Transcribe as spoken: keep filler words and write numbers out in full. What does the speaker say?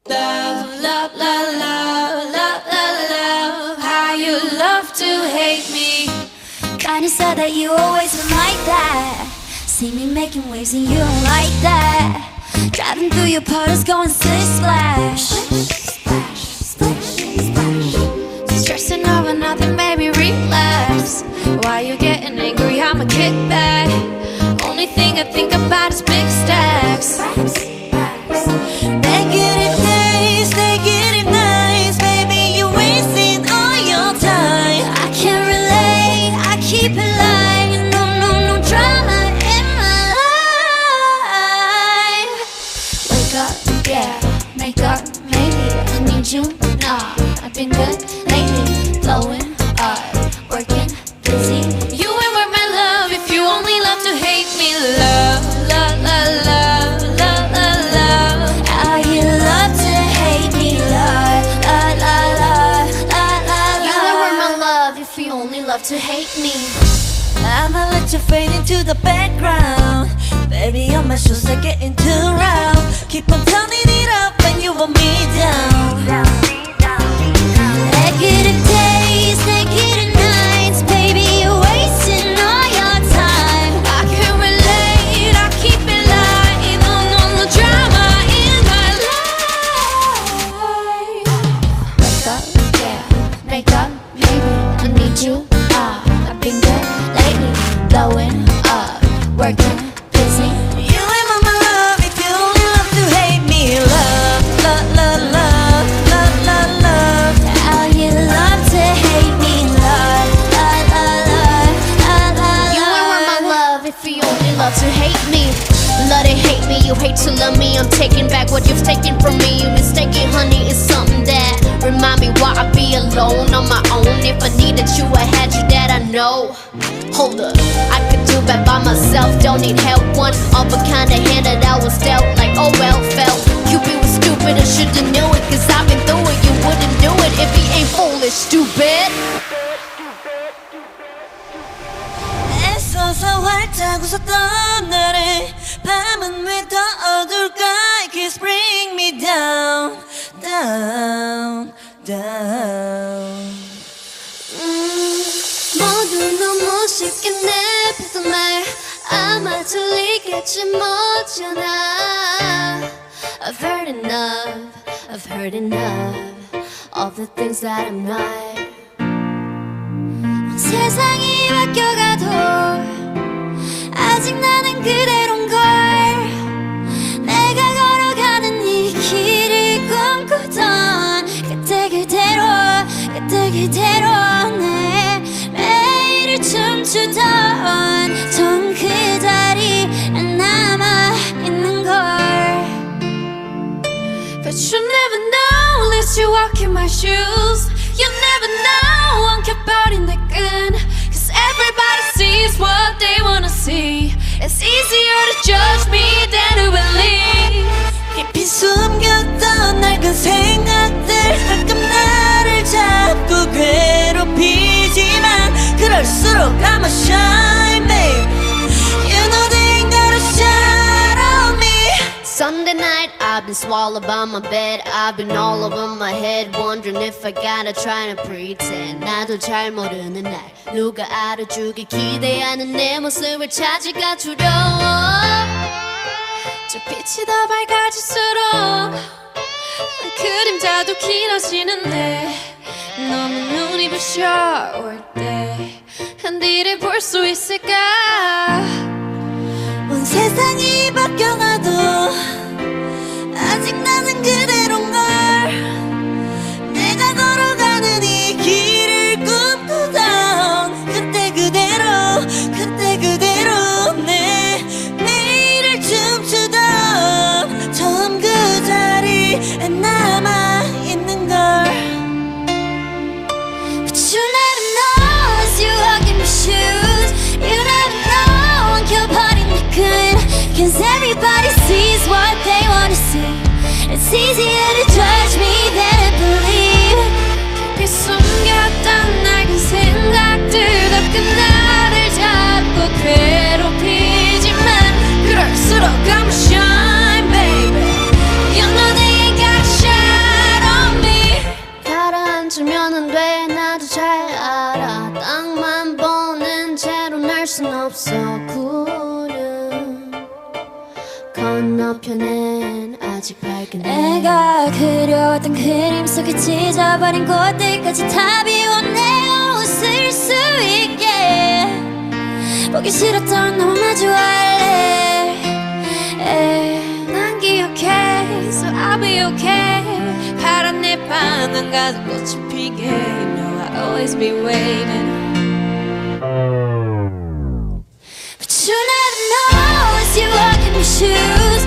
Love, love, love, love, love, love, love, how you love to hate me. Kinda sad that you always been like that. See me making waves and you don't like that. Driving through your puddles going splish splash. Splash, splash, splash. Stressing over nothing, baby, relax. Why you getting angry? I'ma kick back. Only thing I think about is big stacks. Negative days, negative nights, baby, you're wasting all your time. I can't relate, I keep it light. No, no, no drama in my life. Wake up, yeah, make up, maybe I need you, nah. I've been good lately, blowing up, working, busy. You ain't worth my love if you only love to hate me. Love, love, love, love, love, love, love. How you love to hate me, love, love, love, love, love, love. You ain't worth my love if you only love to hate me. I'ma let you fade into the background. Baby, on my shoes are getting too round. Keep on turning it up when you want me down. Negative days, negative nights, baby, you're wasting all your time. I can't relate, I keep it light. No, no, no drama in my life. Wake up, yeah, make up, maybe I need you, ah. I've been good lately, blowing up, working, busy. You ain't my love if you only love to hate me. Love, love, love, love, love, love, love. How you love to hate me, love, love, love, love, love, love. You ain't worth my love if you only love to hate me. Love to hate me, you hate to love me. I'm taking back what you've taken from me. You mistaken, honey, it's something that remind me why I be alone on my own. If I needed you, I had you, that I know. Hold up, I could do that by myself, don't need help. One of a kind of hand that I was dealt, like oh well, felt. Cupid was stupid, I should've knew it, cause I've been through it. You wouldn't do it if he ain't foolish, stupid. 애써서 활짝 웃었던 날에 밤은 왜 더 어둘까? Kiss bring me down, down, down. 모두 너무 쉽게 내뱉던 말 아마 들리겠지 뭐잖아. I've heard enough, I've heard enough of the things that I'm not. 세상이 바뀌어가도 아직 나는 그대로인걸. 내가 걸어가는 이 길을 꿈꾸던 그때 그대로 그때 그대로 내 매일을 춤추던 전 그 자리에 남아있는걸. But you never know unless you walk in my shoes. You never know I'm 곁벌인 내 끈. Cause everybody sees what they wanna see. It's easier to judge me than to believe. 깊이 숨겼던 낡은 생각들 가끔 나를 잡고 괴롭히지만 그럴수록 I'ma shine, baby. You know they ain't gotta shine on me. Sunday night, I've been swallowed by my bed. I've been all over my head, wondering if I gotta try to pretend. 나도 잘 모르는 날, 누가 알아주길 기대하는 내 모습을 찾기가 두려워. 저 빛이 더 밝아질수록 그림자도 길어지는데 너무 눈이 부셔 올 때 한디를 볼 수 있을까? 온 세상이 바뀌어가도 아직 나는 그대로인걸. 내가 걸어가는 이 길을 꿈꾸던 그때 그대로 그때 그대로 내 매일을 춤추던 처음 그 자리에 남아있는걸. But you never know as you walk in my shoes. You never know I'm 켜버린 내 끈. Cause everybody sees what they wanna see. It's easier to judge me than to believe. 깊이 숨겼던 낡은 생각들 가끔 나를 잡고 괴롭히지만 그럴수록 I'm shine, baby. You know they ain't gotta shine. 건너편엔 아직 밝은 내가 그려왔던 그림 속에 찢어버린 꽃들까지 다 비워 내가 웃을 수 있게 보기 싫었던 너 마주할래 에이, 난 기억해 So I'll be okay 파란 내 방안 가득 꽃이 피게 You know I'll always be waiting But you never know as you walk in my shoes